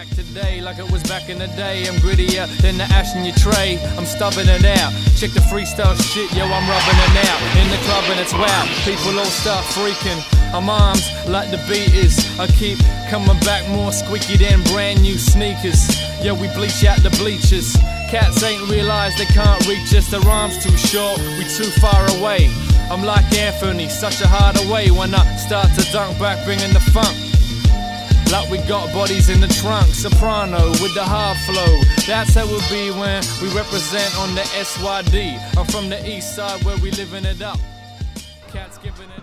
back today like it was back in the day. I'm grittier than the ash in your tray. I'm stubbing it out. Check the freestyle shit, yo, I'm rubbing it out. In the club and it's wow. People all start freaking. I'm arms like the beat is. I keep coming back more squeaky than brand new sneakers. Yo, we bleach out the bleachers. Cats ain't realized they can't reach us. Their arms too short, we too far away. I'm like Anthony, such a harder way when I start to dunk back, bringing the funk. Like we got bodies in the trunk, soprano with the hard flow. That's how it be when we represent on the SYD. I'm from the east side where we living it up. Cats giving it